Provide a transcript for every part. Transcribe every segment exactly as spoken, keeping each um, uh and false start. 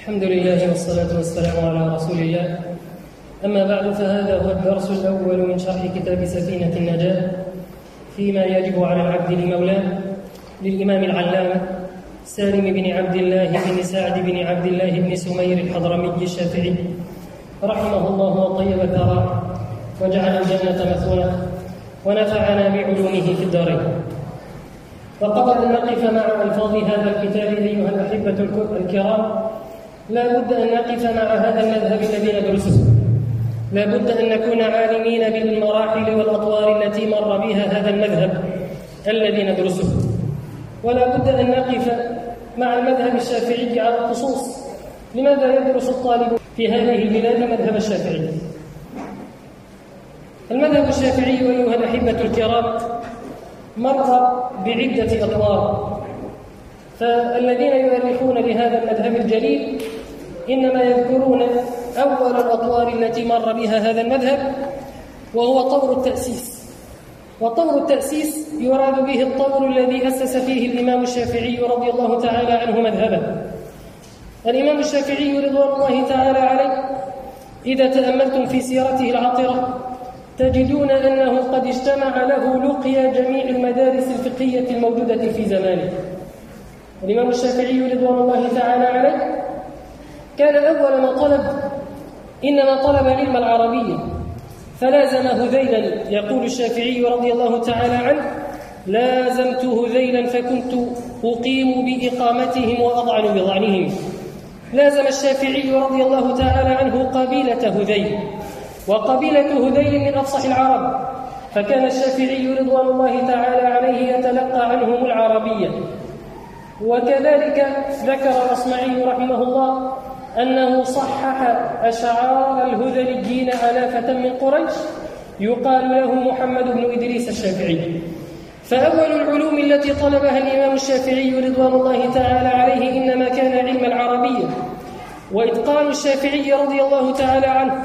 الحمد لله والصلاة والسلام على رسول الله. أما بعد، فهذا هو الدرس الأول من شرح كتاب سفينة النجاة فيما يجب على العبد لمولاه، للإمام العلامة سالم بن عبد الله بن سعد بن عبد الله بن سمير الحضرمي الشافعي رحمه الله وطيب ثراه وجعل الجنة مثواه ونفعنا بعلومه في الدارين. وقبل أن نقف مع ألفاظ هذا الكتاب أيها الأحبة الكرام، لا بد أن نقف مع هذا المذهب الذي ندرسه. لا بد أن نكون عالمين بالمراحل والأطوار التي مر بها هذا المذهب الذي ندرسه. ولا بد أن نقف مع المذهب الشافعي على الخصوص. لماذا يدرس الطالب في هذه البلاد مذهب الشافعي؟ المذهب الشافعي أيها الأحبة الكرام مر بعدة أطوار، فالذين يؤرخون لهذا المذهب الجليل إنما يذكرون أول الأطوار التي مر بها هذا المذهب، وهو طور التأسيس. وطور التأسيس يراد به الطور الذي أسس فيه الإمام الشافعي رضي الله تعالى عنه مذهبه. الإمام الشافعي رضوان الله تعالى عليه إذا تأملتم في سيرته العطرة تجدون أنه قد اجتمع له لقيا جميع المدارس الفقهية الموجودة في زمانه. الإمام الشافعي رضوان الله تعالى عليه كان أول ما طلب إنما طلب علم العربية، فلازم هذيلا. يقول الشافعي رضي الله تعالى عنه: لازمت هذيلا فكنت أقيم بإقامتهم وأضعن بضعنهم. لازم الشافعي رضي الله تعالى عنه قبيلة هذيل، وقبيلة هذيل من أفصح العرب، فكان الشافعي رضوان الله تعالى عليه يتلقى عنهم العربية. وكذلك ذكر الأصمعي رحمه الله أنه صحح أشعار الهذليين آلافة من قريش يقال له محمد بن إدريس الشافعي. فأول العلوم التي طلبها الإمام الشافعي رضوان الله تعالى عليه إنما كان علم العربية. وإتقان الشافعي رضي الله تعالى عنه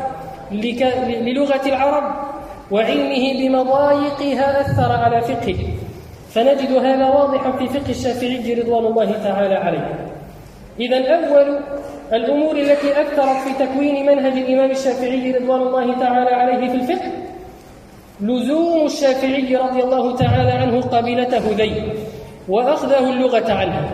للغة العرب وعلمه بمضايقها أثر على فقهه، فنجد هذا واضحا في فقه الشافعي رضوان الله تعالى عليه. إذن أول الأمور التي أثرت في تكوين منهج الإمام الشافعي رضوان الله تعالى عليه في الفقه لزوم الشافعي رضي الله تعالى عنه قبيلة هذيل وأخذه اللغة عنها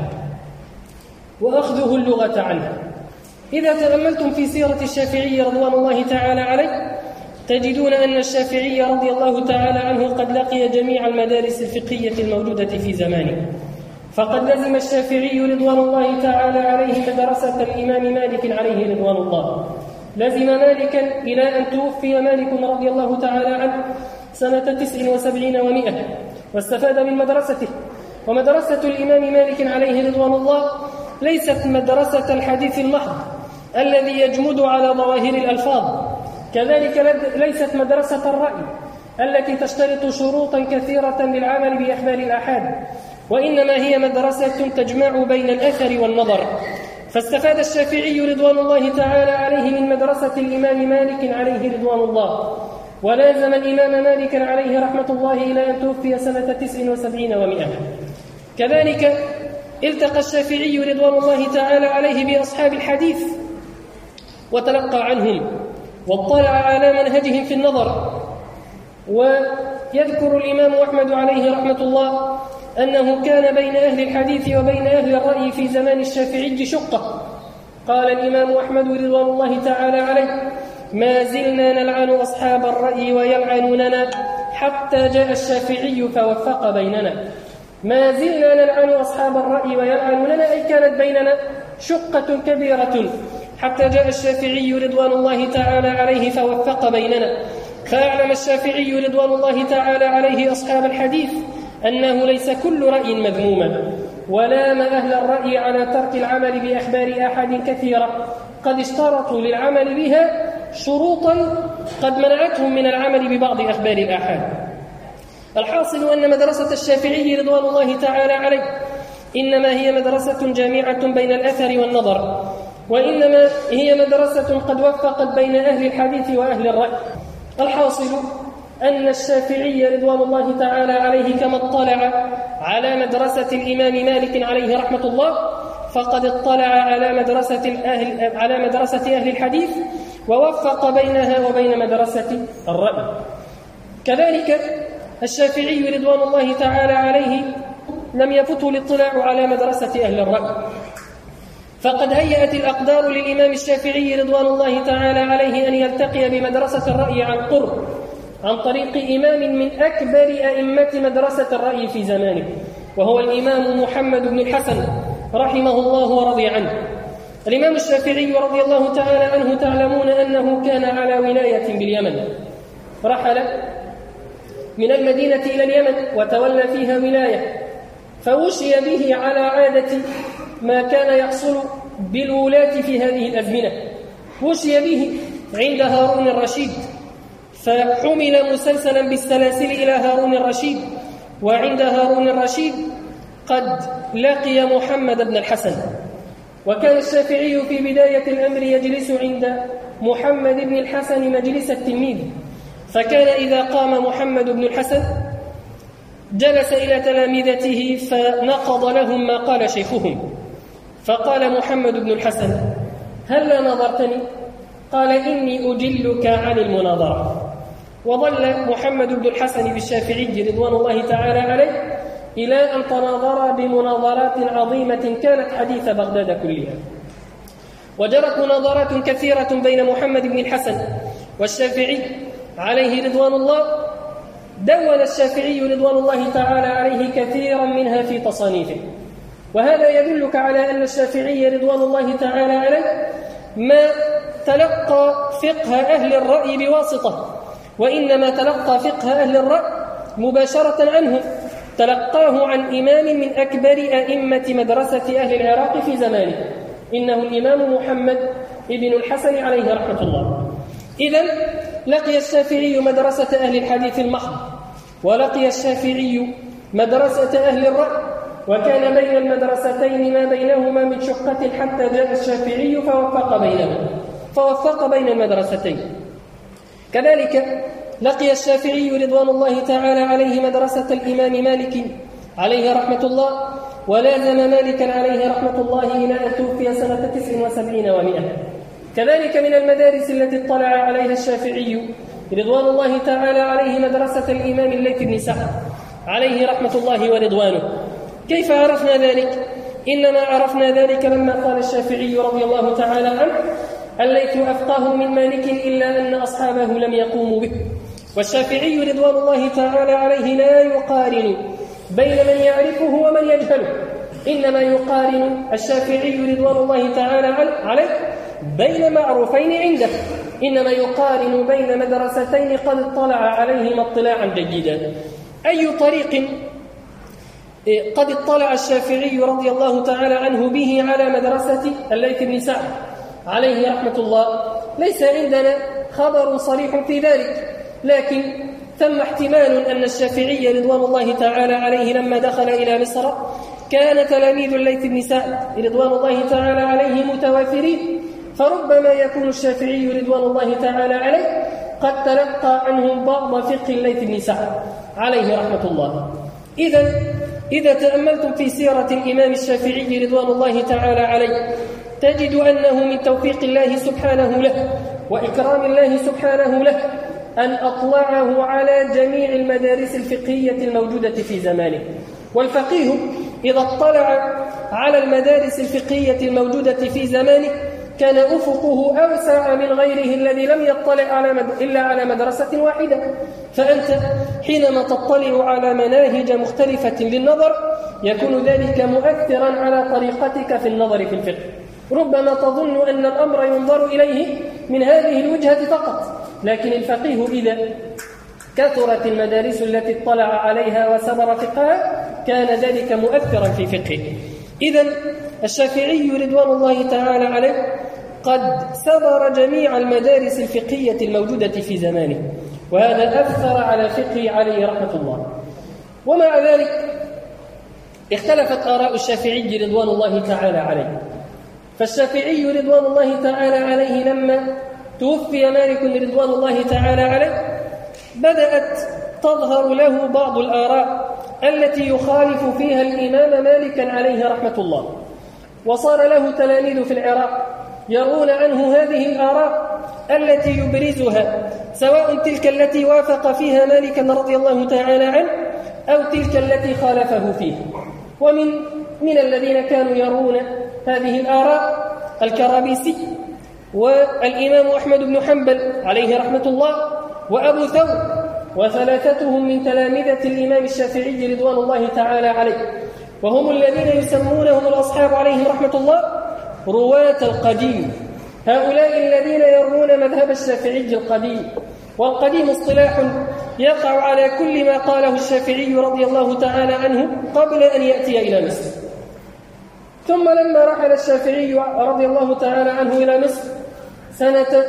وأخذه اللغة عنها إذا تأملتم في سيرة الشافعي رضوان الله تعالى عليه تجدون أن الشافعي رضي الله تعالى عنه قد لقي جميع المدارس الفقهية الموجودة في زمانه. فقد لزم الشافعي رضوان الله تعالى عليه مدرسة الإمام مالك عليه رضوان الله. لزم مالكا إلى أن توفي مالك رضي الله تعالى عنه سنة تسع وسبعين ومائة، واستفاد من مدرسته. ومدرسة الإمام مالك عليه رضوان الله ليست مدرسة الحديث المحض الذي يجمد على ظواهر الألفاظ، كذلك ليست مدرسة الرأي التي تشترط شروطا كثيرة للعمل بأخبار الآحاد، وإنما هي مدرسة تجمع بين الأثر والنظر. فاستفاد الشافعي رضوان الله تعالى عليه من مدرسة الإمام مالك عليه رضوان الله، ولازم الإمام مالك عليه رحمة الله إلى أن توفي سنة تسع وسبعين ومائة. كذلك التقى الشافعي رضوان الله تعالى عليه بأصحاب الحديث وتلقى عنهم واطلع على منهجهم في النظر. ويذكر الإمام أحمد عليه رحمة الله أنه كان بين أهل الحديث وبين أهل الرأي في زمان الشافعي شقة. قال الإمام أحمد رضوان الله تعالى عليه: ما زلنا نلعن أصحاب الرأي ويلعنوننا حتى جاء الشافعي فوفق بيننا. ما زلنا نلعن أصحاب الرأي ويلعنوننا، أي كانت بيننا شقة كبيرة حتى جاء الشافعي رضوان الله تعالى عليه فوفق بيننا. فأعلم الشافعي رضوان الله تعالى عليه أصحاب الحديث أنه ليس كل رأي مذموما، ولام أهل الرأي على ترك العمل بأخبار أحد كثيرة قد اشترطوا للعمل بها شروطا قد منعتهم من العمل ببعض أخبار الآحاد. الحاصل أن مدرسة الشافعي رضوان الله تعالى عليه إنما هي مدرسة جامعة بين الأثر والنظر، وإنما هي مدرسة قد وفقت بين أهل الحديث وأهل الرأي. الحاصل أن الشافعي رضوان الله تعالى عليه كما اطلع على مدرسة الإمام مالك عليه رحمة الله فقد اطلع على مدرسة أهل على مدرسة أهل الحديث ووفق بينها وبين مدرسة الرأي. كذلك الشافعي رضوان الله تعالى عليه لم يفته الاطلاع على مدرسة أهل الرأي، فقد هيأت الأقدار للإمام الشافعي رضوان الله تعالى عليه أن يلتقي بمدرسة الرأي عن قرب عن طريق إمام من أكبر أئمة مدرسة الرأي في زمانه، وهو الإمام محمد بن الحسن رحمه الله ورضي عنه. الإمام الشافعي رضي الله تعالى عنه تعلمون أنه كان على ولاية باليمن، رحل من المدينة إلى اليمن وتولى فيها ولاية، فوشي به على عادة ما كان يحصل بالولاة في هذه الأزمنة. وشي به عند هارون الرشيد فحمل مسلسلا بالسلاسل إلى هارون الرشيد، وعند هارون الرشيد قد لقي محمد بن الحسن. وكان الشافعي في بداية الأمر يجلس عند محمد بن الحسن مجلس التلميذ، فكان إذا قام محمد بن الحسن جلس إلى تلامذته فنقض لهم ما قال شيخهم، فقال محمد بن الحسن: هلا نظرتني؟ قال: إني أجلك عن المناظرة. وظل محمد بن الحسن بالشافعي رضوان الله تعالى عليه إلى أن تناظر بمناظرات عظيمة كانت حديث بغداد كلها. وجرت مناظرات كثيرة بين محمد بن الحسن والشافعي عليه رضوان الله، دون الشافعي رضوان الله تعالى عليه كثيرا منها في تصانيفه. وهذا يدلك على أن الشافعي رضوان الله تعالى عليه ما تلقى فقه أهل الرأي بواسطة، وإنما تلقى فقه أهل الرأي مباشرة عنهم، تلقاه عن إمام من أكبر أئمة مدرسة أهل العراق في زمانه، إنه الإمام محمد بن الحسن عليه رحمة الله. إذن لقي الشافعي مدرسة أهل الحديث المحض، ولقي الشافعي مدرسة أهل الرأي، وكان بين المدرستين ما بينهما من شقة حتى جاء الشافعي فوفق بينهما فوفق بين المدرستين. كذلك لقي الشافعي رضوان الله تعالى عليه مدرسة الإمام مالك عليه رحمة الله، ولازم مالكا عليه رحمة الله إلى أن توفي سنة تسع وسبعين ومئة. كذلك من المدارس التي اطلع عليها الشافعي رضوان الله تعالى عليه مدرسة الإمام الليث بن سعد عليه رحمة الله ورضوانه. كيف عرفنا ذلك؟ إنما عرفنا ذلك لما قال الشافعي رضي الله تعالى عنه: الليث أفقه من مالك إلا أن أصحابه لم يقوموا به. والشافعي رضوان الله تعالى عليه لا يقارن بين من يعرفه ومن يجهله، إنما يقارن الشافعي رضوان الله تعالى عليه بين معروفين عنده، إنما يقارن بين مدرستين قد اطلع عليهما اطلاعا جيدا. أي طريق قد اطلع الشافعي رضي الله تعالى عنه به على مدرسة الليث بن سعد عليه رحمة الله؟ ليس عندنا خبر صريح في ذلك، لكن ثم احتمال أن الشافعي رضوان الله تعالى عليه لما دخل إلى مصر كان تلاميذ الليث بن سعد رضوان الله تعالى عليه متوافرين، فربما يكون الشافعي رضوان الله تعالى عليه قد تلقى عنهم بعض فقه الليث بن سعد عليه رحمة الله. إذن إذا تأملتم في سيرة الإمام الشافعي رضوان الله تعالى عليه تجد أنه من توفيق الله سبحانه له وإكرام الله سبحانه له أن أطلعه على جميع المدارس الفقهية الموجودة في زمانه. والفقيه إذا اطلع على المدارس الفقهية الموجودة في زمانه كان أفقه أوسع من غيره الذي لم يطلع على مد... إلا على مدرسة واحدة. فأنت حينما تطلع على مناهج مختلفة للنظر يكون ذلك مؤثرا على طريقتك في النظر في الفقه. ربما تظن أن الأمر ينظر إليه من هذه الوجهة فقط، لكن الفقيه إذا كثرت المدارس التي اطلع عليها وسبر فقهها كان ذلك مؤثرا في فقهه. إذن الشافعي رضوان الله تعالى عليه قد سبر جميع المدارس الفقهية الموجودة في زمانه، وهذا أثر على فقهه عليه رحمة الله. ومع ذلك اختلفت آراء الشافعي رضوان الله تعالى عليه. فالشافعي رضوان الله تعالى عليه لما توفي مالك رضوان الله تعالى عليه بدأت تظهر له بعض الآراء التي يخالف فيها الإمام مالكا عليه رحمة الله. وصار له تلاميذ في العراق يرون عنه هذه الآراء التي يبرزها، سواء تلك التي وافق فيها مالكا رضي الله تعالى عنه أو تلك التي خالفه فيها. ومن من الذين كانوا يرون هذه الآراء الكرابيسي والإمام أحمد بن حنبل عليه رحمة الله وأبو ثور، وثلاثتهم من تلامذة الإمام الشافعي رضوان الله تعالى عليه، وهم الذين يسمونهم الأصحاب عليهم رحمة الله رواة القديم. هؤلاء الذين يرون مذهب الشافعي القديم، والقديم اصطلاح يقع على كل ما قاله الشافعي رضي الله تعالى عنه قبل أن يأتي إلى مصر. ثم لما رحل الشافعي رضي الله تعالى عنه إلى مصر سنة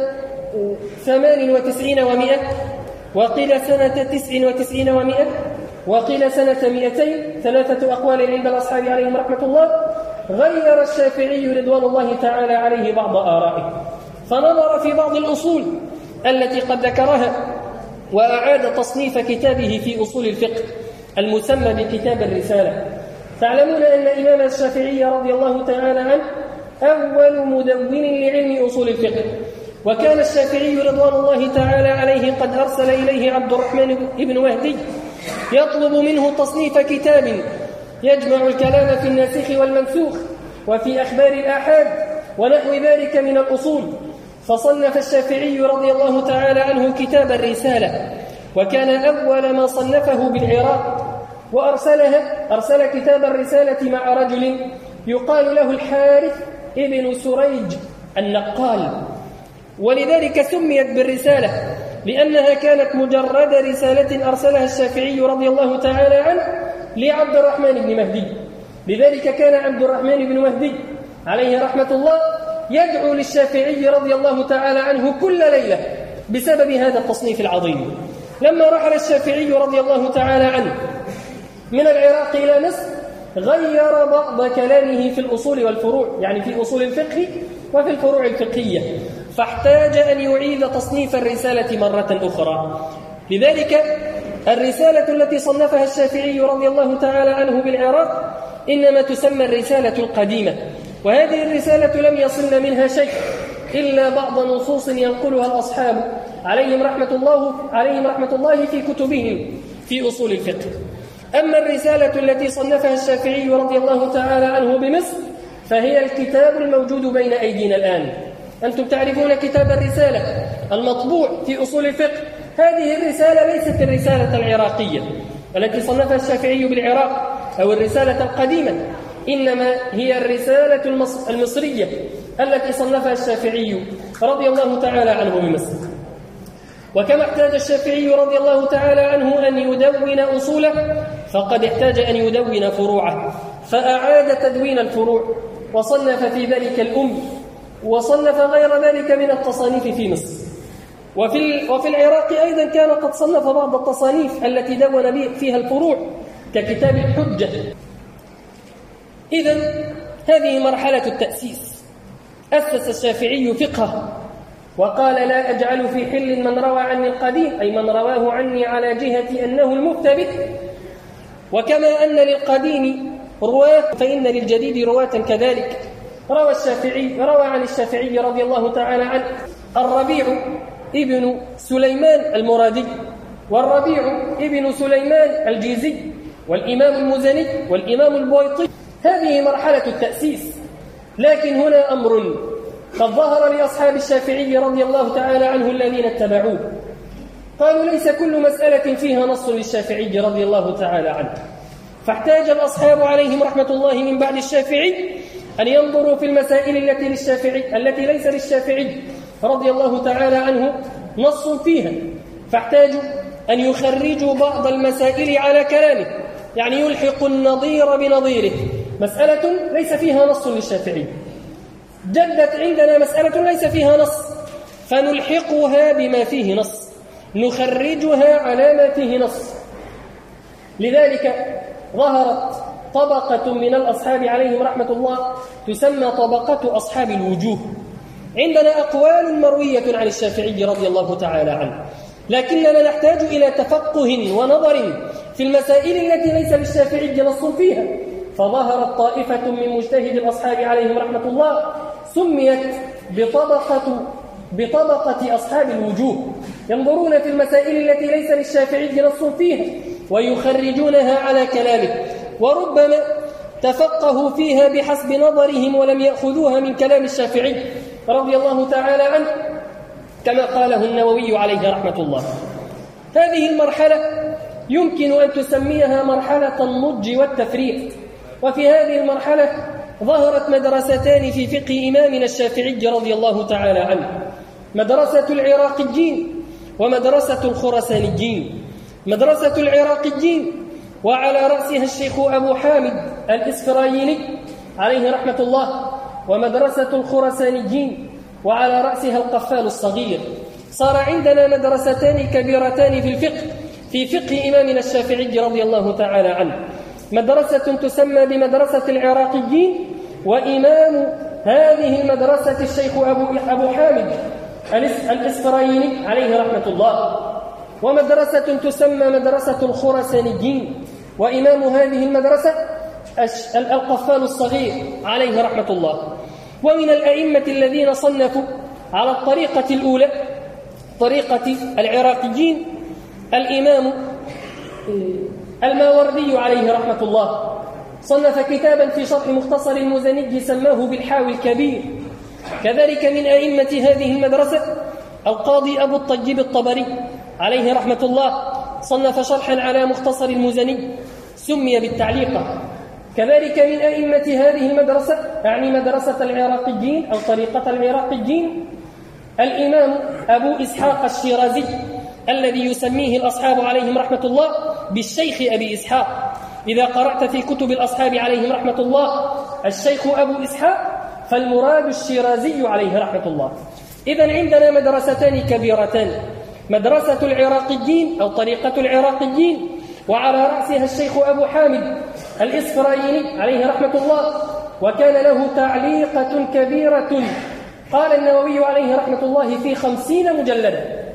ثمان وتسعين ومئة، وقيل سنة تسع وتسعين ومئة، وقيل سنة مئتين، ثلاثة أقوال عند الأصحاب عليهم رحمة الله، غير الشافعي رضوان الله تعالى عليه بعض آرائه، فنظر في بعض الأصول التي قد ذكرها، وأعاد تصنيف كتابه في أصول الفقه المسمى بكتاب الرسالة. تعلمون أن الإمام الشافعي رضي الله تعالى عنه أول مدون لعلم أصول الفقه، وكان الشافعي رضوان الله تعالى عليه قد أرسل إليه عبد الرحمن بن مهدي يطلب منه تصنيف كتاب يجمع الكلام في الناسخ والمنسوخ وفي أخبار الآحاد ونحو ذلك من الأصول، فصنف الشافعي رضي الله تعالى عنه كتاب الرسالة، وكان أول ما صنفه بالعراق، وأرسلها أرسل كتاب الرسالة مع رجل يقال له الحارث ابن سريج النقال، ولذلك سميت بالرسالة لأنها كانت مجرد رسالة أرسلها الشافعي رضي الله تعالى عنه لعبد الرحمن بن مهدي. لذلك كان عبد الرحمن بن مهدي عليه رحمة الله يدعو للشافعي رضي الله تعالى عنه كل ليلة بسبب هذا التصنيف العظيم. لما رحل الشافعي رضي الله تعالى عنه من العراق إلى مصر غير بعض كلامه في الأصول والفروع، يعني في أصول الفقه وفي الفروع الفقهية، فاحتاج أن يعيد تصنيف الرسالة مرة أخرى. لذلك الرسالة التي صنفها الشافعي رضي الله تعالى عنه بالعراق إنما تسمى الرسالة القديمة، وهذه الرسالة لم يصلن منها شيء إلا بعض نصوص ينقلها الأصحاب عليهم رحمة الله عليهم رحمة الله في كتبهم في أصول الفقه. أما الرسالة التي صنفها الشافعي رضي الله تعالى عنه بمصر فهي الكتاب الموجود بين أيدينا الآن. أنتم تعرفون كتاب الرسالة المطبوع في أصول الفقه. هذه الرسالة ليست الرسالة العراقية التي صنفها الشافعي بالعراق أو الرسالة القديمة، إنما هي الرسالة المصرية التي صنفها الشافعي رضي الله تعالى عنه بمصر. وكما احتاج الشافعي رضي الله تعالى عنه أن يدون أصوله فقد احتاج أن يدون فروعه، فأعاد تدوين الفروع وصنف في ذلك الأم، وصنف غير ذلك من التصانيف في مصر. وفي وفي العراق أيضا كان قد صنف بعض التصانيف التي دون فيها الفروع ككتاب الحجة. إذن هذه مرحلة التأسيس. أسس الشافعي فقهه وقال لا أجعل في حل من روى عني القديم، أي من رواه عني على جهة أنه المثبت، وكما أن للقديم رواة فإن للجديد رواة كذلك. روى الشافعي روى عن الشافعي رضي الله تعالى عنه الربيع ابن سليمان المرادي، والربيع ابن سليمان الجيزي، والإمام المزني، والإمام البويطي. هذه مرحلة التأسيس. لكن هنا أمر قد ظهر لأصحاب الشافعي رضي الله تعالى عنه الذين اتبعوه، قالوا ليس كل مسألة فيها نص للشافعي رضي الله تعالى عنه، فاحتاج الأصحاب عليهم رحمة الله من بعد الشافعي أن ينظروا في المسائل التي للشافعي التي ليس للشافعي رضي الله تعالى عنه نص فيها، فاحتاجوا أن يخرجوا بعض المسائل على كلامه، يعني يلحق النظير بنظيره. مسألة ليس فيها نص للشافعي، جدت عندنا مسألة ليس فيها نص، فنلحقها بما فيه نص، نخرجها على ما فيه نص. لذلك ظهرت طبقة من الأصحاب عليهم رحمة الله تسمى طبقة أصحاب الوجوه. عندنا أقوال مروية عن الشافعي رضي الله تعالى عنه، لكننا نحتاج إلى تفقه ونظر في المسائل التي ليس للشافعي نص فيها، فظهرت طائفة من مجتهد الأصحاب عليهم رحمة الله سميت بطبقة بطبقة أصحاب الوجوه، ينظرون في المسائل التي ليس للشافعي نص فيها ويخرجونها على كلامه، وربما تفقهوا فيها بحسب نظرهم ولم يأخذوها من كلام الشافعي رضي الله تعالى عنه كما قاله النووي عليه رحمة الله. هذه المرحلة يمكن أن تسميها مرحلة النضج والتفريق، وفي هذه المرحلة ظهرت مدرستان في فقه إمامنا الشافعي رضي الله تعالى عنه، مدرسة العراقيين ومدرسة الخراسانيين. مدرسة العراقيين وعلى رأسها الشيخ أبو حامد الإسفرايني عليه رحمة الله، ومدرسة الخراسانيين وعلى رأسها القفال الصغير. صار عندنا مدرستان كبيرتان في الفقه في فقه إمامنا الشافعي رضي الله تعالى عنه، مدرسة تسمى بمدرسة العراقيين، وإمام هذه المدرسة الشيخ أبو, أبو حامد الإسفرايني عليه رحمة الله، ومدرسة تسمى مدرسة الخراسانيين، وإمام هذه المدرسة القفال الصغير عليه رحمة الله. ومن الأئمة الذين صنفوا على الطريقة الأولى طريقة العراقيين الإمام الماوردي عليه رحمة الله، صنف كتابا في شرح مختصر المزني سماه بالحاوي الكبير. كذلك من أئمة هذه المدرسة القاضي أبو الطيب الطبري عليه رحمة الله، صنف شرحا على مختصر المزني سمي بالتعليقة. كذلك من أئمة هذه المدرسة يعني مدرسة العراقيين أو طريقة العراقيين الإمام أبو إسحاق الشيرازي الذي يسميه الأصحاب عليهم رحمة الله بالشيخ أبي إسحاق. إذا قرأت في كتب الأصحاب عليهم رحمة الله الشيخ أبو إسحاق فالمراد الشيرازي عليه رحمة الله. إذن عندنا مدرستان كبيرتان، مدرسة العراقيين أو طريقة العراقيين وعلى رأسها الشيخ أبو حامد الإسفرايني عليه رحمة الله، وكان له تعليقة كبيرة قال النووي عليه رحمة الله في خمسين مجلدا.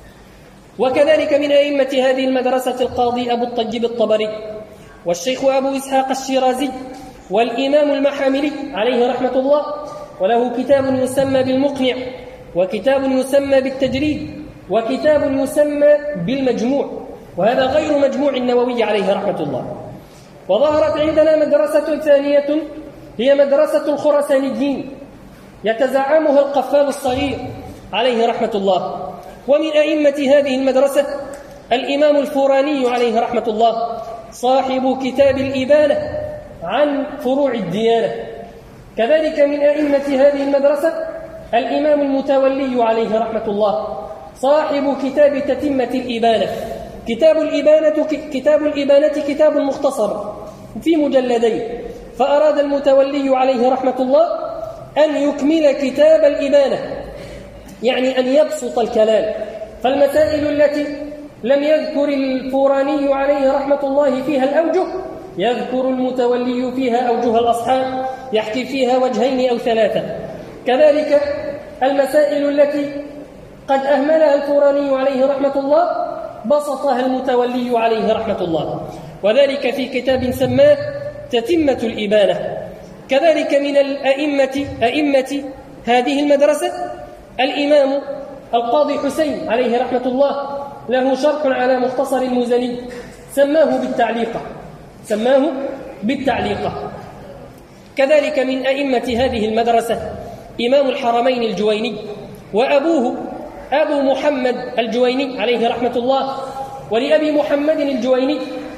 وكذلك من أئمة هذه المدرسة القاضي أبو الطيب الطبري والشيخ أبو إسحاق الشيرازي والإمام المحاملي عليه رحمة الله، وله كتاب يسمى بالمقنع وكتاب يسمى بالتجريد وكتاب يسمى بالمجموع، وهذا غير مجموع النووي عليه رحمة الله. وظهرت عندنا مدرسة ثانية هي مدرسة الخراسانيين يتزعمها القفال الصغير عليه رحمة الله. ومن أئمة هذه المدرسة الإمام الفوراني عليه رحمة الله صاحب كتاب الإبانة عن فروع الديانة. كذلك من أئمة هذه المدرسة الإمام المتولي عليه رحمة الله صاحب كتاب تتمة الإبانة. كتاب الإبانة كتاب الإبانة كتاب مختصر في مجلدين، فأراد المتولي عليه رحمة الله أن يكمل كتاب الإبانة، يعني أن يبسط الكلام، فالمسائل التي لم يذكر الفوراني عليه رحمة الله فيها الأوجه يذكر المتولي فيها أوجه الأصحاب، يحكي فيها وجهين أو ثلاثة. كذلك المسائل التي قد أهملها الفوراني عليه رحمة الله بسطها المتولي عليه رحمة الله، وذلك في كتاب سماه تتمة الإبانة. كذلك من الأئمة أئمة هذه المدرسة الإمام القاضي حسين عليه رحمة الله، له شرح على مختصر المزني سماه بالتعليقة سماه بالتعليقة. كذلك من أئمة هذه المدرسة إمام الحرمين الجويني وأبوه أبو محمد الجويني عليه رحمة الله. ولأبي محمد الجويني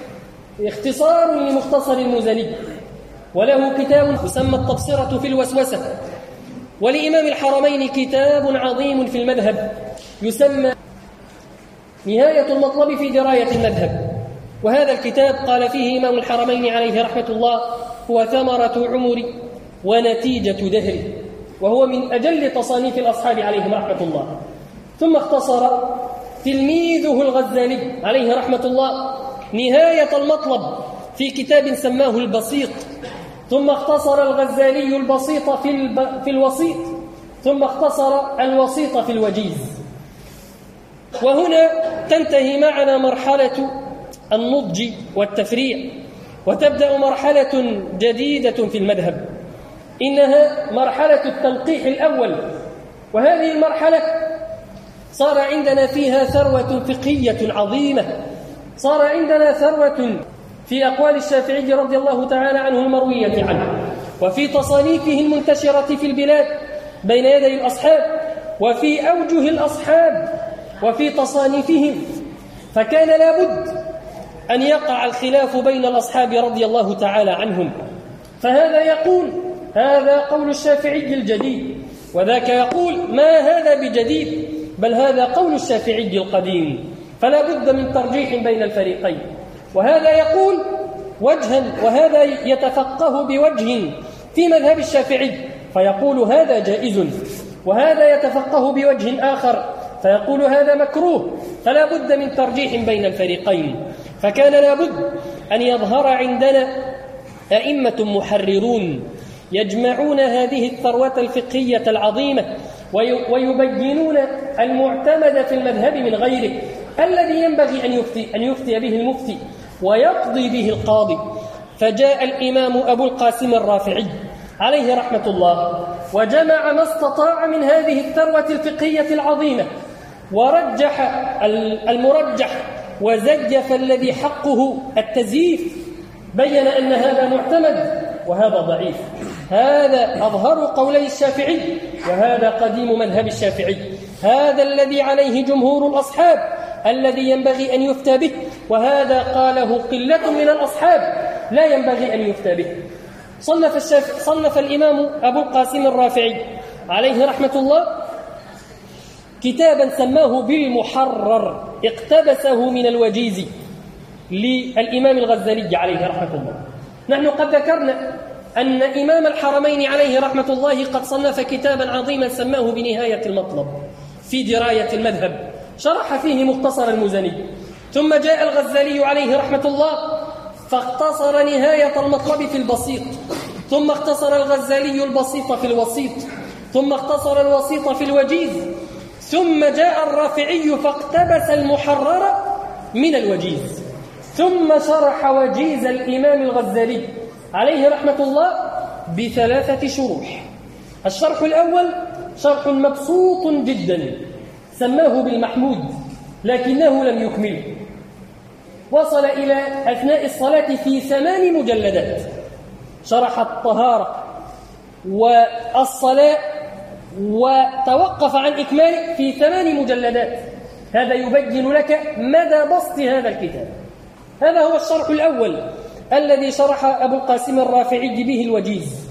اختصار لمختصر المزني، وله كتاب يسمى التبصرة في الوسوسة. ولإمام الحرمين كتاب عظيم في المذهب يسمى نهاية المطلب في دراية المذهب، وهذا الكتاب قال فيه إمام الحرمين عليه رحمة الله هو ثمرة عمري ونتيجة دهري، وهو من أجل تصانيف الأصحاب عليهم رحمة الله. ثم اختصر تلميذه الغزالي عليه رحمة الله نهاية المطلب في كتاب سماه البسيط، ثم اختصر الغزالي البسيط في, الب... في الوسيط، ثم اختصر الوسيط في الوجيز. وهنا تنتهي معنا مرحلة النضج والتفريع، وتبدأ مرحلة جديدة في المذهب، إنها مرحلة التلقيح الأول. وهذه المرحلة صار عندنا فيها ثروة فقهية عظيمة، صار عندنا ثروة في أقوال الشافعي رضي الله تعالى عنه المروية عنه، وفي تصانيفه المنتشرة في البلاد بين يدي الأصحاب، وفي أوجه الأصحاب، وفي تصانيفهم. فكان لابد أن يقع الخلاف بين الأصحاب رضي الله تعالى عنهم، فهذا يقول هذا قول الشافعي الجديد، وذاك يقول ما هذا بجديد، بل هذا قول الشافعي القديم، فلا بد من ترجيح بين الفريقين. وهذا يقول وجها وهذا يتفقه بوجه في مذهب الشافعي فيقول هذا جائز، وهذا يتفقه بوجه آخر فيقول هذا مكروه، فلا بد من ترجيح بين الفريقين. فكان لا بد أن يظهر عندنا أئمة محررون يجمعون هذه الثروة الفقهية العظيمة ويبينون المعتمد في المذهب من غيره، الذي ينبغي أن يفتي, أن يفتي به المفتي ويقضي به القاضي. فجاء الإمام أبو القاسم الرافعي عليه رحمة الله وجمع ما استطاع من هذه الثروة الفقهية العظيمة، ورجح المرجح وزجف الذي حقه التزييف، بين أن هذا معتمد وهذا ضعيف، هذا أظهر قولي الشافعي وهذا قديم مذهب الشافعي، هذا الذي عليه جمهور الأصحاب الذي ينبغي أن يفتى به، وهذا قاله قلة من الأصحاب لا ينبغي أن يفتى به. صنف, الشاف... صنف الإمام أبو القاسم الرافعي عليه رحمة الله كتابا سماه بالمحرر، اقتبسه من الوجيز للإمام الغزالي عليه رحمة الله. نحن قد ذكرنا أن إمام الحرمين عليه رحمة الله قد صنف كتابا عظيما سماه بنهاية المطلب في دراية المذهب، شرح فيه مختصر المزني. ثم جاء الغزالي عليه رحمة الله فاختصر نهاية المطلب في البسيط، ثم اختصر الغزالي البسيط في الوسيط، ثم اختصر الوسيط في الوجيز، ثم جاء الرافعي فاقتبس المحرر من الوجيز، ثم شرح وجيز الإمام الغزالي عليه رحمة الله بثلاثة شروح. الشرح الأول شرح مبسوط جدا سماه بالمحمود لكنه لم يكمله، وصل إلى أثناء الصلاة في ثمان مجلدات، شرح الطهارة والصلاة وتوقف عن إكماله في ثمان مجلدات. هذا يبين لك مدى بسط هذا الكتاب. هذا هو الشرح الأول الذي شرح أبو القاسم الرافعي به الوجيز،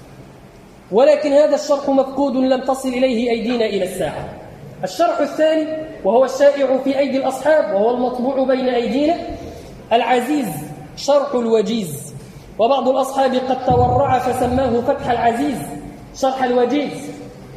ولكن هذا الشرح مفقود لم تصل إليه أيدينا إلى الساعة. الشرح الثاني وهو الشائع في أيدي الأصحاب وهو المطبوع بين أيدينا العزيز شرح الوجيز، وبعض الأصحاب قد تورع فسماه فتح العزيز شرح الوجيز،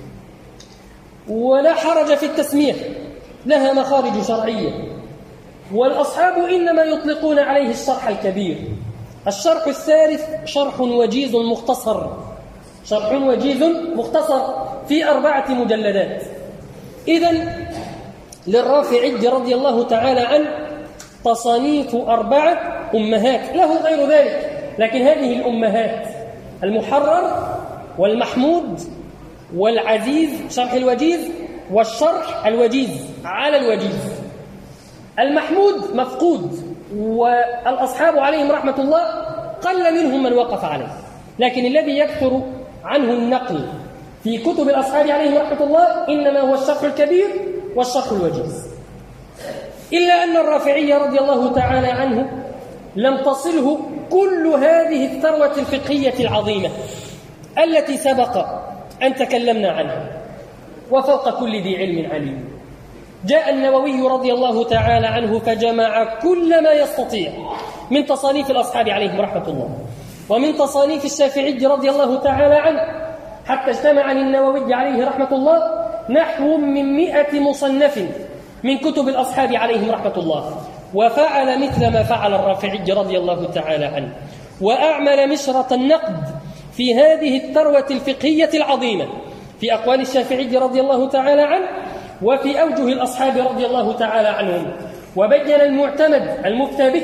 ولا حرج في التسمية، لها مخارج شرعية، والأصحاب إنما يطلقون عليه الشرح الكبير. الشرح الثالث شرح وجيز مختصر، شرح وجيز مختصر في أربعة مجلدات. إذن للرافعي رضي الله تعالى عنه تصانيف أربعة أمهات، له غير ذلك، لكن هذه الأمهات المحرر والمحمود والعزيز شرح الوجيز والشرح الوجيز على الوجيز. المحمود مفقود، والأصحاب عليهم رحمة الله قل منهم من وقف عليه، لكن الذي يكثر عنه النقل في كتب الأصحاب عليهم رحمة الله إنما هو الشرح الكبير والشرح الوجيز. إلا أن الرافعي رضي الله تعالى عنه لم تصله كل هذه الثروة الفقهية العظيمة التي سبق أن تكلمنا عنها، وفوق كل ذي علم عليم. جاء النووي رضي الله تعالى عنه فجمع كل ما يستطيع من تصانيف الأصحاب عليهم رحمة الله ومن تصانيف الشافعي رضي الله تعالى عنه، حتى اجتمع للنووي عليه رحمة الله نحو من مئة مصنف من كتب الأصحاب عليهم رحمة الله، وفعل مثل ما فعل الرافعي رضي الله تعالى عنه، وأعمل مشرة النقد في هذه الثروة الفقهية العظيمة في أقوال الشافعي رضي الله تعالى عنه وفي أوجه الأصحاب رضي الله تعالى عنهم، وبين المعتمد المفتى به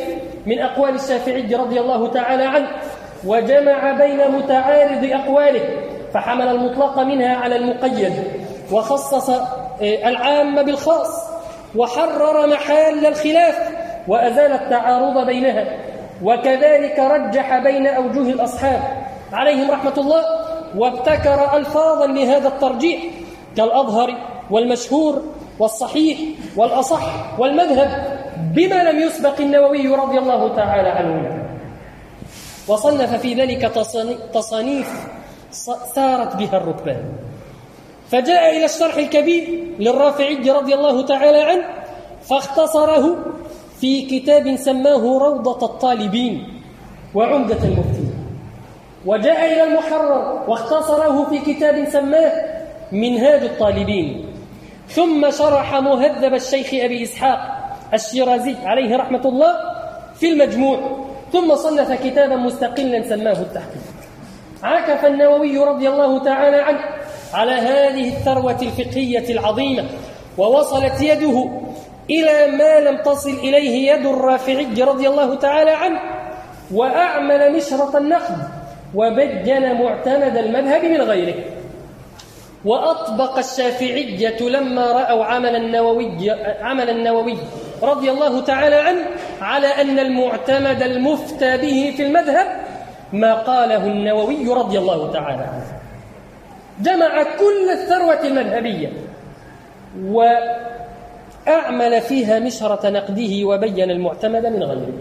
من أقوال الشافعي رضي الله تعالى عنه، وجمع بين متعارض أقواله، فحمل المطلق منها على المقيد، وخصص العام بالخاص، وحرر محال الخلاف، وأزال التعارض بينها، وكذلك رجح بين أوجه الأصحاب عليهم رحمة الله، وابتكر ألفاظا لهذا الترجيح كالأظهر والمشهور والصحيح والأصح والمذهب، بما لم يسبق النووي رضي الله تعالى عنه. وصنف في ذلك تصانيف سارت بها الركبان، فجاء إلى الشرح الكبير للرافعي رضي الله تعالى عنه فاختصره في كتاب سماه روضة الطالبين وعمدة المفتين، وجاء إلى المحرر واختصره في كتاب سماه منهاج الطالبين، ثم شرح مهذب الشيخ أبي إسحاق الشيرازي عليه رحمة الله في المجموع، ثم صنف كتابا مستقلا سماه التحقيق. عكف النووي رضي الله تعالى عنه على هذه الثروة الفقهية العظيمة، ووصلت يده إلى ما لم تصل إليه يد الرافعي رضي الله تعالى عنه، وأعمل مشرط النقد وبين معتمد المذهب من غيره. وأطبق الشافعية لما رأوا عمل النووي, عمل النووي رضي الله تعالى عنه على أن المعتمد المفتى به في المذهب ما قاله النووي رضي الله تعالى عنه، جمع كل الثروة المذهبية وأعمل فيها مشرة نقده وبين المعتمد من غيره.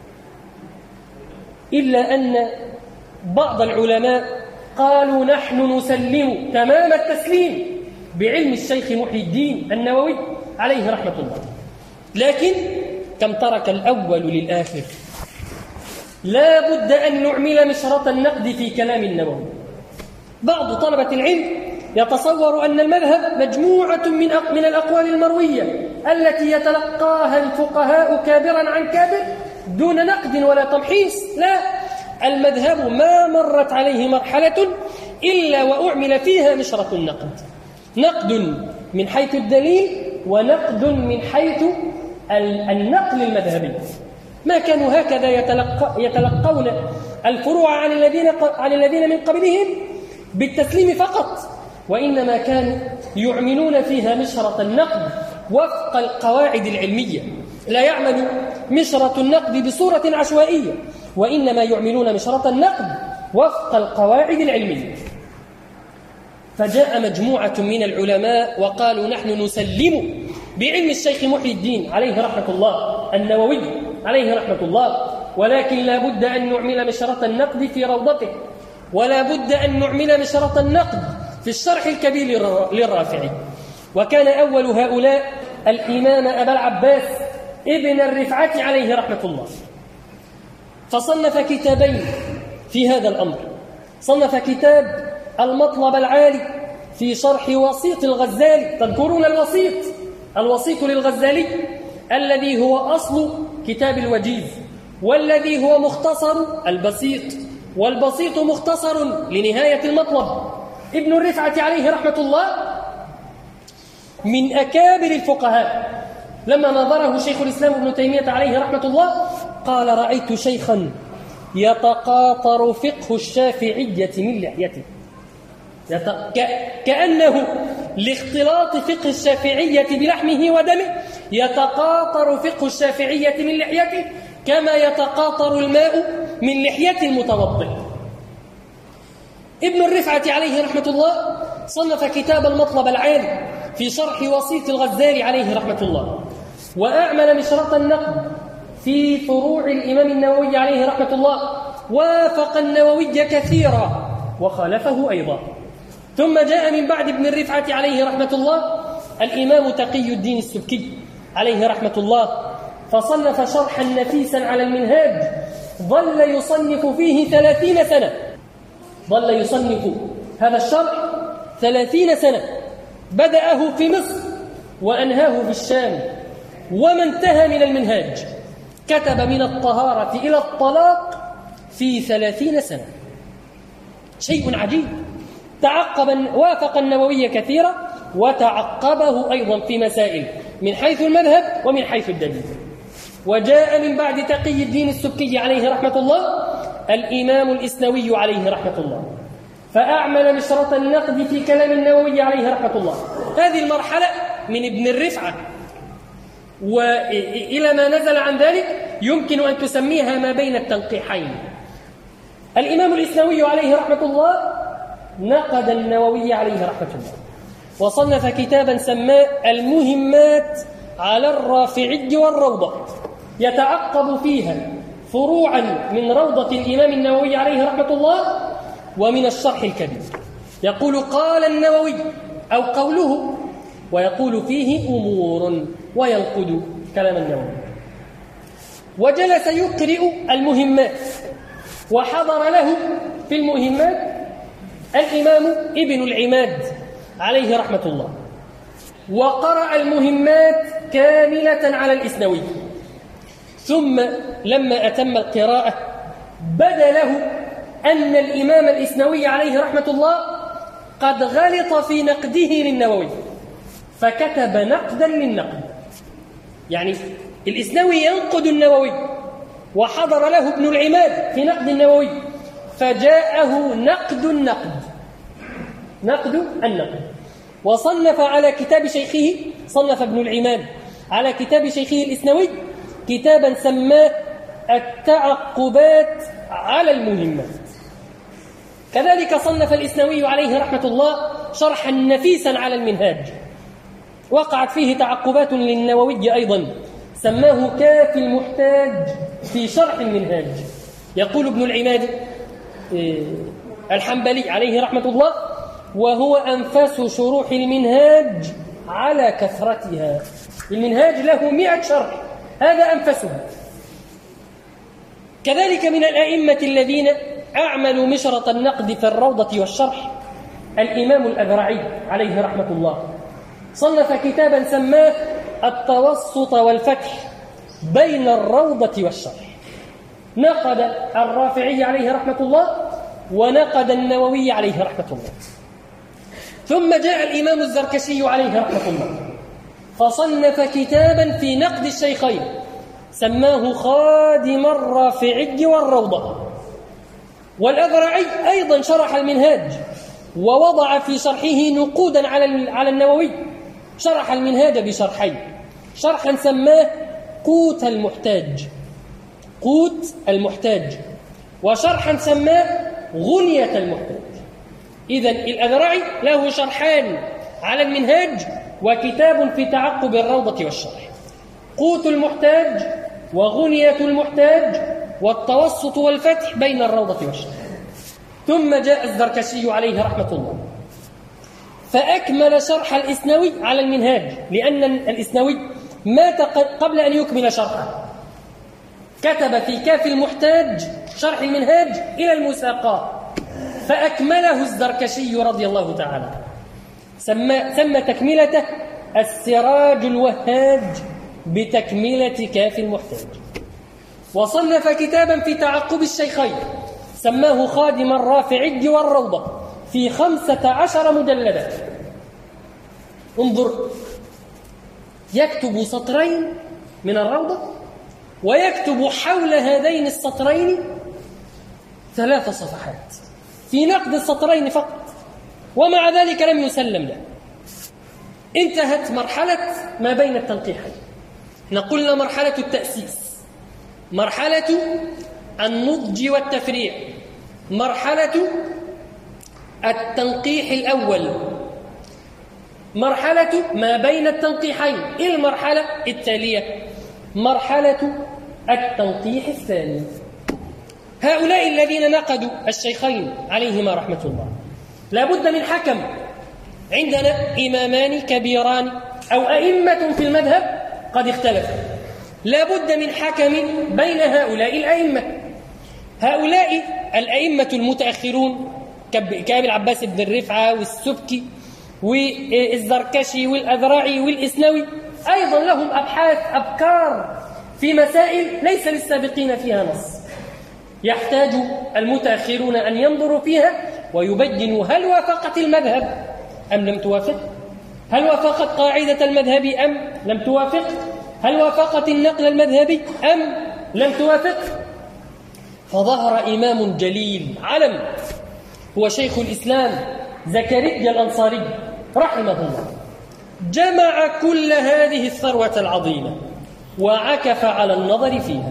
إلا أن بعض العلماء قالوا نحن نسلم تمام التسليم بعلم الشيخ محي الدين النووي عليه رحمة الله، لكن كم ترك الأول للآخر. لا بد أن نعمل مشرط النقد في كلام النووي. بعض طلبة العلم يتصور أن المذهب مجموعة من من الأقوال المروية التي يتلقاها الفقهاء كابرا عن كابر دون نقد ولا تمحيص. لا، المذهب ما مرت عليه مرحلة إلا وأعمل فيها مشرة النقد، نقد من حيث الدليل ونقد من حيث النقل المذهبي. ما كانوا هكذا يتلقى يتلقون الفروع عن الذين عن الذين من قبلهم بالتسليم فقط، وإنما كانوا يعملون فيها مشرة النقد وفق القواعد العلمية. لا يعمل مشرة النقد بصورة عشوائية، وإنما يعملون مشرة النقد وفق القواعد العلمية. فجاء مجموعة من العلماء وقالوا نحن نسلم بعلم الشيخ محي الدين عليه رحمة الله النووي عليه رحمة الله، ولكن لا بد أن نعمل مشرة النقد في روضته، ولا بد أن نعمل مشرة النقد في الشرح الكبير للرافعي. وكان أول هؤلاء الإمام أبا العباس ابن الرفعة عليه رحمة الله، فصنف كتابين في هذا الأمر. صنف كتاب المطلب العالي في شرح وسيط الغزالي. تذكرون الوسيط الوسيط للغزالي الذي هو أصل كتاب الوجيز، والذي هو مختصر البسيط، والبسيط مختصر لنهاية المطلب. ابن الرفعة عليه رحمة الله من أكابر الفقهاء، لما نظره شيخ الإسلام ابن تيمية عليه رحمة الله قال رأيت شيخا يتقاطر فقه الشافعية من لحيته، يت... ك... كأنه لاختلاط فقه الشافعية بلحمه ودمه يتقاطر فقه الشافعية من لحيته كما يتقاطر الماء من لحية المتوضئ. ابن الرفعة عليه رحمة الله صنف كتاب المطلب العالي في شرح وسيط الغزالي عليه رحمة الله، وأعمل مشرط النقد في فروع الإمام النووي عليه رحمة الله، وافق النووي كثيرا وخالفه أيضا. ثم جاء من بعد ابن الرفعة عليه رحمة الله الإمام تقي الدين السبكي عليه رحمة الله، فصنف شرحا نفيسا على المنهاج ظل يصنف فيه ثلاثين سنة، ظل يصنف هذا الشرح ثلاثين سنة، بدأه في مصر وأنهاه في الشام. وما انتهى من المنهاج كتب من الطهارة إلى الطلاق في ثلاثين سنة، شيء عجيب. تعقب وافق النووي كثيرا وتعقبه أيضا في مسائل من حيث المذهب ومن حيث الدليل. وجاء من بعد تقي الدين السبكي عليه رحمة الله الإمام الإسنوي عليه رحمة الله، فأعمل مشرط النقد في كلام النووي عليه رحمة الله. هذه المرحلة من ابن الرفعة وإلى ما نزل عن ذلك يمكن أن تسميها ما بين التنقيحين. الإمام الإسنوي عليه رحمة الله نقد النووي عليه رحمة الله، وصنف كتابا سماه المهمات على الرافعي والروضة، يتعقب فيها فروعا من روضة الإمام النووي عليه رحمة الله ومن الشرح الكبير. يقول قال النووي أو قوله، ويقول فيه أمور وينقد كلام النووي. وجلس يقرئ المهمات، وحضر له في المهمات الإمام ابن العماد عليه رحمة الله، وقرأ المهمات كاملة على الإسنوي. ثم لما أتم القراءة بدا له أن الإمام الإسنوي عليه رحمة الله قد غلط في نقده للنووي، فكتب نقدا للنقد. يعني الإسنوي ينقد النووي، وحضر له ابن العماد في نقد النووي، فجاءه نقد النقد نقد النقد وصنف على كتاب شيخه، صنف ابن العماد على كتاب شيخه الإسنوي كتابا سماه التعقبات على المهمات. كذلك صنف الإسنوي عليه رحمة الله شرحا نفيسا على المنهاج، وقعت فيه تعقبات للنووي أيضا، سماه كافي المحتاج في شرح المنهاج. يقول ابن العماد الحنبلي عليه رحمة الله: وهو أنفس شروح المنهاج على كثرتها. المنهاج له مئة شرح، هذا أنفسها. كذلك من الأئمة الذين أعملوا مشرط النقد في الروضة والشرح الإمام الأذرعي عليه رحمة الله، صنف كتابا سماه التوسط والفتح بين الروضة والشرح. نقد الرافعي عليه رحمة الله ونقد النووي عليه رحمة الله. ثم جاء الإمام الزركشي عليه رحمة الله فصنف كتابا في نقد الشيخين سماه خادم الرافعي والروضة. والأذرعي أيضا شرح المنهاج ووضع في شرحه نقودا على على النووي، شرح المنهاج بشرحين، شرحا سماه قوت المحتاج قوت المحتاج وشرحا سماه غنية المحتاج. إذن الأذرعي له شرحان على المنهاج وكتاب في تعقب الروضة والشرح: قوت المحتاج وغنية المحتاج والتوسط والفتح بين الروضة والشرح. ثم جاء الزركشي عليه رحمة الله فأكمل شرح الإسنوي على المنهاج، لأن الإسنوي مات قبل أن يكمل شرحه، كتب في كافي المحتاج شرح المنهاج إلى المساقات، فأكمله الزركشي رضي الله تعالى، سمى, سمى تكملته السراج الوهاج بتكملة كافي المحتاج. وصنف كتابا في تعقب الشيخين سماه خادم الرافعي والروضة في خمسة عشر مجلدا. انظر، يكتب سطرين من الروضة ويكتب حول هذين السطرين ثلاث صفحات في نقد السطرين فقط، ومع ذلك لم يسلم له. انتهت مرحلة ما بين التنقيحين. نقولنا مرحلة التأسيس، مرحلة النضج والتفريع، مرحلة التنقيح الأول، مرحلة ما بين التنقيحين. إيه المرحلة التالية؟ مرحلة التنقيح الثاني. هؤلاء الذين نقدوا الشيخين عليهما رحمة الله لابد من حكم. عندنا إمامان كبيران أو أئمة في المذهب قد اختلفوا، لابد من حكم بين هؤلاء الأئمة. هؤلاء الأئمة المتأخرون كأبي العباس بن الرفعة والسبكي والزركشي والأذرعي والإسنوي أيضا لهم أبحاث أبكار في مسائل ليس للسابقين فيها نص، يحتاج المتأخرون أن ينظروا فيها ويبينوا هل وافقت المذهب أم لم توافق، هل وافقت قاعدة المذهب أم لم توافق، هل وافقت النقل المذهبي أم لم توافق؟ فظهر إمام جليل علم هو شيخ الإسلام زكريا الأنصاري رحمه الله، جمع كل هذه الثروة العظيمة وعكف على النظر فيها،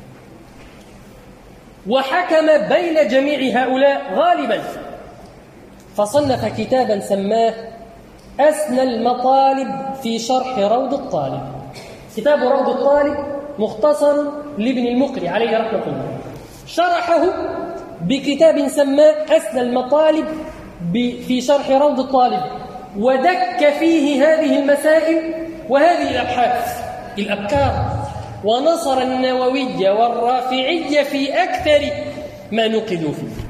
وحكم بين جميع هؤلاء غالبا، فصنف كتابا سماه أسنى المطالب في شرح روض الطالب. كتاب روض الطالب مختصر لابن المقري عليه رحمة الله، شرحه بكتاب سماه أسنى المطالب في شرح روض الطالب، ودك فيه هذه المسائل وهذه الأبحاث الأبكار، ونصر النووي والرافعي في أكثر ما نقدوا فيه.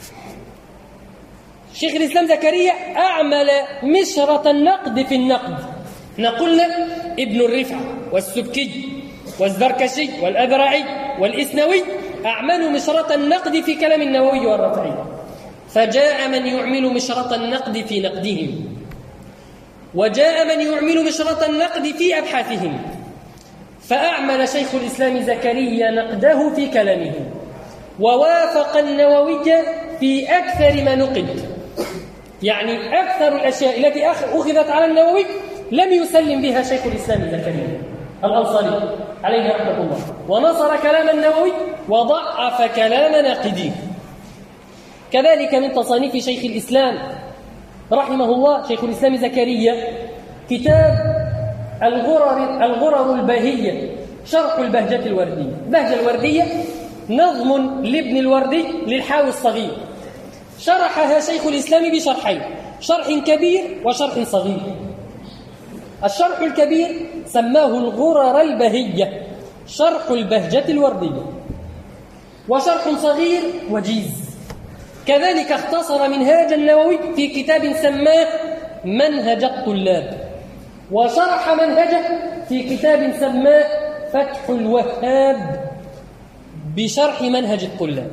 شيخ الإسلام زكريا أعمل مشرة النقد في النقد، نقول ابن الرفع والسبكي والزركشي والأذرعي والإسنوي أعملوا مشرة النقد في كلام النووي والرافعي، فجاء من يعمل مشرة النقد في نقدهم، وجاء من يعمل مشرة النقد في أبحاثهم، فأعمل شيخ الإسلام زكريا نقده في كلامه، ووافق النووي في أكثر ما نقد، يعني أكثر الأشياء التي أخذت على النووي لم يسلم بها شيخ الإسلام زكريا الأنصاري عليه رحمة الله، ونصر كلام النووي وضعف كلام ناقديه. كذلك من تصانيف شيخ الإسلام رحمه الله شيخ الإسلام زكريا كتاب الغرر, الغرر الباهية شرح البهجة الوردية. البهجة الوردية نظم لابن الوردي للحاوي الصغير، شرحها شيخ الإسلام بشرحين، شرح كبير وشرح صغير. الشرح الكبير سماه الغرر البهية شرح البهجة الوردية، وشرح صغير وجيز. كذلك اختصر منهاج النووي في كتاب سماه منهج الطلاب، وشرح منهجه في كتاب سماه فتح الوهاب بشرح منهج الطلاب.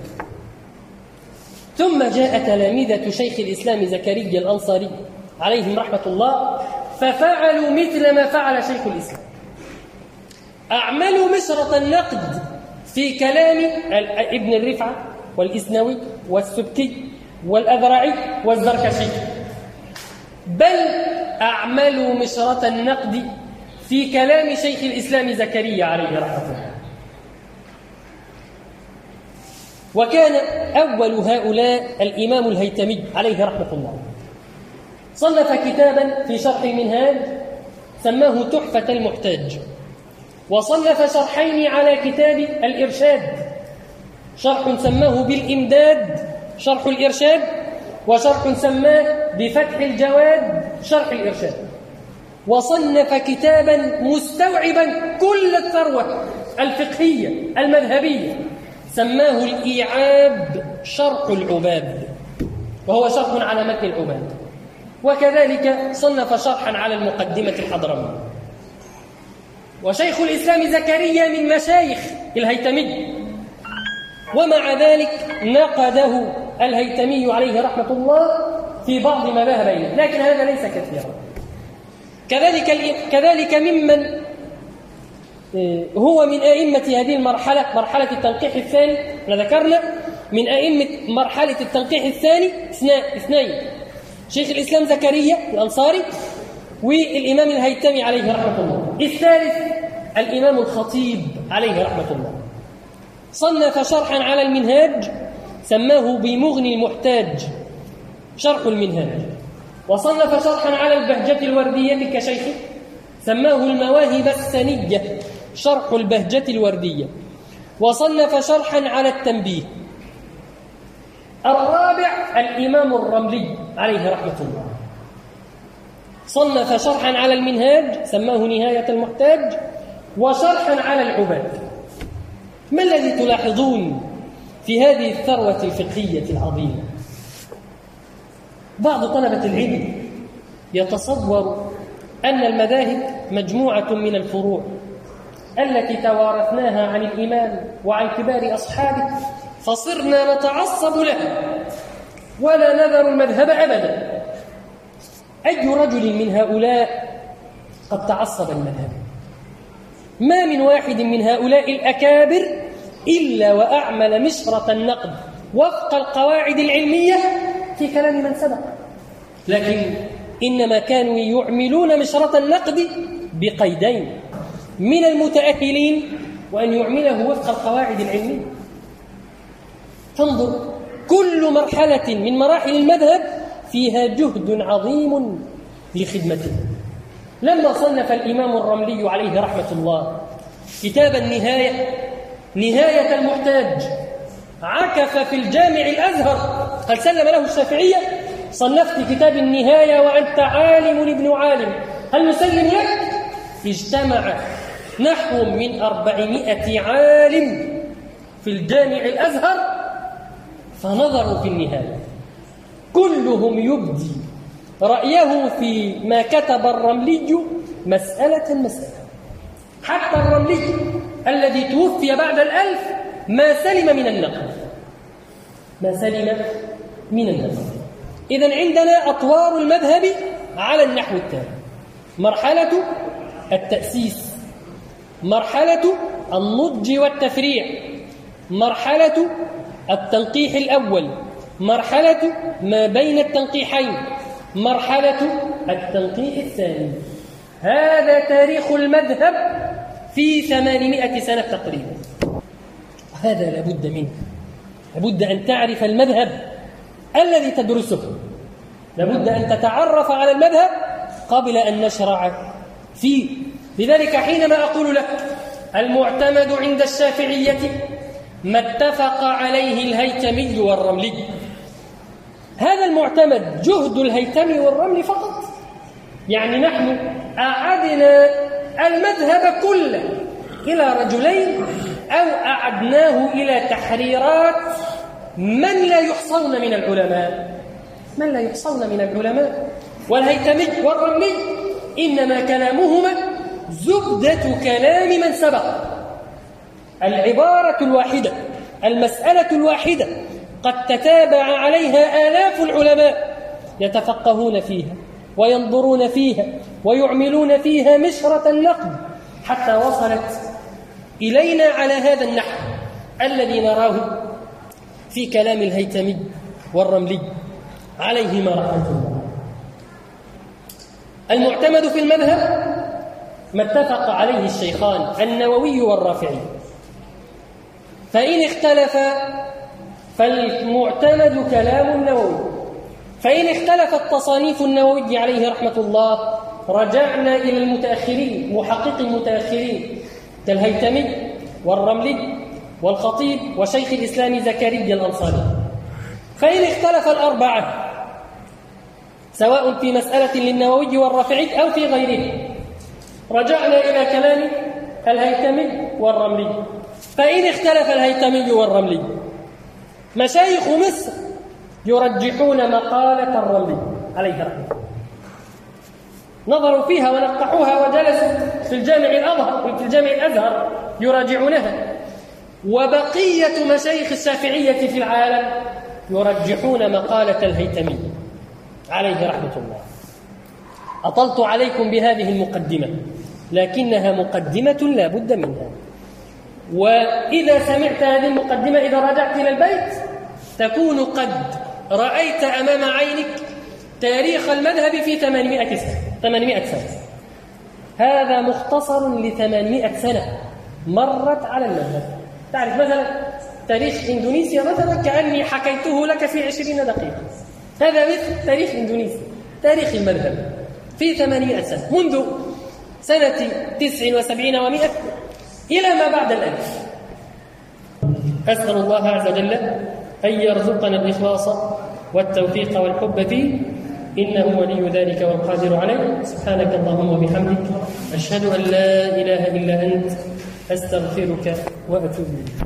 ثم جاء تلامذة شيخ الإسلام زكريا الأنصاري عليهم رحمة الله ففعلوا مثل ما فعل شيخ الإسلام، أعملوا مشرة النقد في كلام ابن الرفعة والإسنوي والسبكي والأذرعي والزركشي، بل أعملوا مشرة النقد في كلام شيخ الإسلام زكريا عليه رحمة الله. وكان أول هؤلاء الإمام الهيتمي عليه رحمة الله، صنف كتابا في شرح المنهاج سماه تحفة المحتاج، وصنف شرحين على كتاب الإرشاد، شرح سماه بالإمداد شرح الإرشاد، وشرح سماه بفتح الجواد شرح الإرشاد. وصنف كتابا مستوعبا كل الثروة الفقهية المذهبية سماه الإيعاب شرح العباد، وهو شرح على متن العباد. وكذلك صنف شرحا على المقدمة الحضرمية. وشيخ الإسلام زكريا من مشايخ الهيتمي، ومع ذلك نقده الهيتمي عليه رحمة الله في بعض ما ذهب إليه، لكن هذا ليس كثيرا. كذلك كذلك ممن هو من أئمة هذه المرحلة، مرحلة التنقيح الثاني، ذكرنا من أئمة مرحلة التنقيح الثاني اثنين، شيخ الإسلام زكريا الأنصاري والإمام الهيتمي عليه رحمة الله. الثالث الإمام الخطيب عليه رحمة الله، صنف شرحا على المنهاج سماه بمغني المحتاج شرح المنهاج، وصنف شرحا على البهجة الوردية كشيخه سماه المواهب السنية شرح البهجة الوردية، وصنف شرحا على التنبيه. الرابع الإمام الرملي عليه رحمة الله، صنف شرحا على المنهاج سماه نهاية المحتاج، وشرحا على العباد. ما الذي تلاحظون في هذه الثروة الفقهية العظيمة؟ بعض طلبة العلم يتصور أن المذاهب مجموعة من الفروع التي توارثناها عن الإمام وعن كبار أصحابه، فصرنا نتعصب لها ولا نذر المذهب أبدا. أي رجل من هؤلاء قد تعصب المذهب؟ ما من واحد من هؤلاء الأكابر إلا وأعمل مشرة النقد وفق القواعد العلمية في كلام من سبق، لكن إنما كانوا يعملون مشرة النقد بقيدين: من المتأهلين، وأن يعمله وفق القواعد العلمية. تنظر، كل مرحلة من مراحل المذهب فيها جهد عظيم لخدمته. لما صنف الإمام الرملي عليه رحمة الله كتاب النهاية، نهاية المحتاج، عكف في الجامع الأزهر، قال سلم له الشافعية: صنفت كتاب النهاية وأنت عالم ابن عالم، هل نسلم لك؟ اجتمع نحو من أربعمائة عالم في الجامع الأزهر فنظروا في النهاية، كلهم يبدي رأيه في ما كتب الرملي مسألة مسألة. حتى الرملي الذي توفي بعد الألف ما سلم من النقد، ما سلم من النقد. إذن عندنا أطوار المذهب على النحو التالي: مرحلة التأسيس، مرحلة النضج والتفريع، مرحلة التنقيح الأول، مرحلة ما بين التنقيحين، مرحلة التنقيح الثاني. هذا تاريخ المذهب في ثمانمائة سنة تقريبا. هذا لابد منه، لابد أن تعرف المذهب الذي تدرسه، لابد أن تتعرف على المذهب قبل أن نشرع فيه. لذلك حينما أقول لك المعتمد عند الشافعية ما اتفق عليه الهيثمي والرملي، هذا المعتمد جهد الهيثمي والرملي فقط. يعني نحن أعدنا المذهب كله إلى رجلين أو أعدناه إلى تحريرات من لا يحصون من العلماء، من لا يحصون من العلماء. والهيثمي والرملي إنما كلامهما زبدة كلام من سبق. العبارة الواحدة، المسألة الواحدة قد تتابع عليها آلاف العلماء يتفقهون فيها وينظرون فيها ويعملون فيها مشرة النقد حتى وصلت إلينا على هذا النحو الذي نراه في كلام الهيثمي والرملي عليهما رحمة الله. المعتمد في المذهب ما اتفق عليه الشيخان النووي والرافعي، فإن اختلف فالمعتمد كلام النووي، فإن اختلفت تصانيف النووي عليه رحمة الله رجعنا إلى المتأخرين، محقق المتأخرين كالهيثمي والرملي والخطيب وشيخ الإسلام زكريا الأنصاري. فإن اختلف الأربعة سواء في مسألة للنووي والرافعي أو في غيره رجعنا إلى كلام الهيثمي والرملي. فإن اختلف الهيثمي والرملي مشايخ مصر يرجحون مقالة الرملي عليه رحمه الله، نظروا فيها ونقحوها وجلسوا في الجامع الأزهر في الجامع الأزهر يراجعونها. وبقية مشايخ الشافعية في العالم يرجحون مقالة الهيثمي عليه رحمة الله. أطلت عليكم بهذه المقدمة، لكنها مقدمة لا بد منها. وإذا سمعت هذه المقدمة إذا رجعت إلى البيت تكون قد رأيت أمام عينك تاريخ المذهب في ثمانمائة سنة. ثمانمائة سنة هذا مختصر لثمانمائة سنة مرت على المذهب. تعرف مثلا تاريخ إندونيسيا مثلا كأني حكيته لك في عشرين دقيقة. هذا مثل تاريخ إندونيسيا، تاريخ المذهب في ثمانمائة سنة، منذ سنة تسع وسبعين ومائة إلى ما بعد الألف. أسأل الله عز وجل أن يرزقنا الإخلاص والتوفيق والحب فيه، إنه ولي ذلك والقادر عليه. سبحانك اللهم وبحمدك، أشهد أن لا إله إلا أنت، أستغفرك وأتوب إليك.